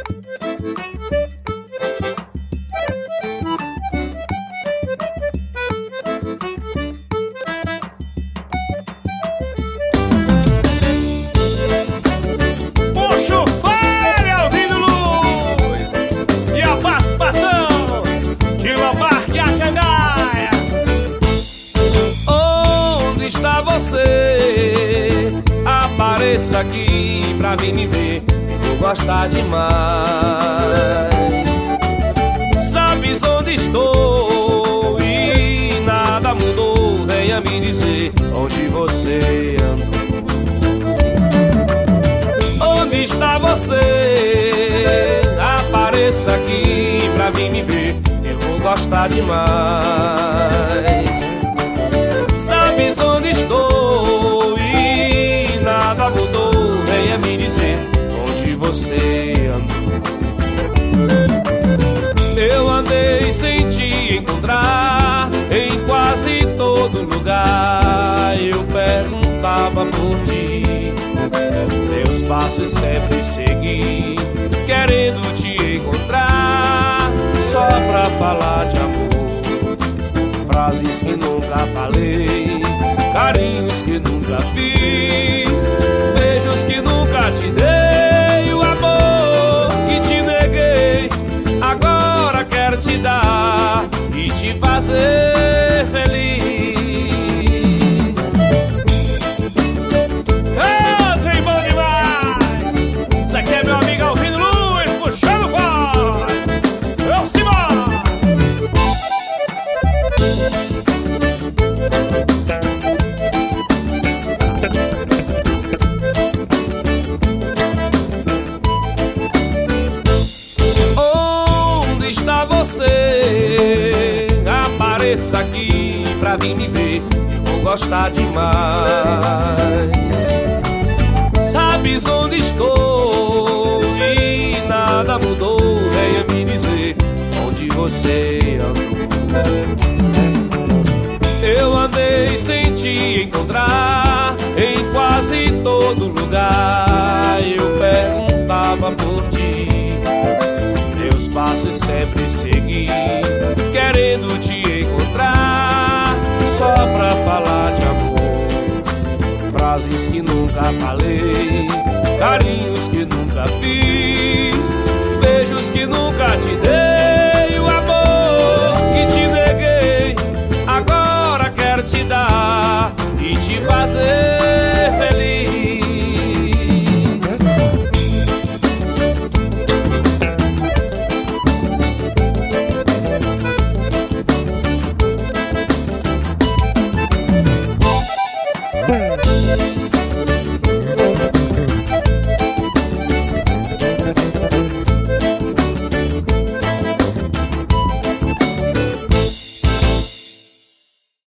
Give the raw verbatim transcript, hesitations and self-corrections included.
Apareça aqui pra vir me ver, vou gostar demais. Sabes onde estou e nada mudou, venha me dizer onde você andou. Onde está você? Apareça aqui pra vir me ver, eu vou gostar demais. Sabes onde estou e nada mudou, venha me dizer onde você andou. Eu andei sem te encontrar em quase todo lugar. Eu perguntava por ti, teus passos sempre segui, querendo te encontrar só pra falar de amor. Frases que nunca falei, carinhos que nunca fiz, beijos que nunca te dei, o amor que te neguei, agora quero te dar e te fazer feliz. Ah, trem bom demais! Isso aqui é meu amigo Alvino Luz, puxando o pó! Vamos embora! Onde está você? Apareça aqui pra vir me ver, eu vou gostar demais. Sabes onde estou e nada mudou, venha me dizer onde você andou. Eu andei sem te encontrar em quase todo lugar. Eu perguntava por ti, teus passos sempre segui, querendo te encontrar só pra falar de amor. Frases que nunca falei, carinhos que nunca fiz,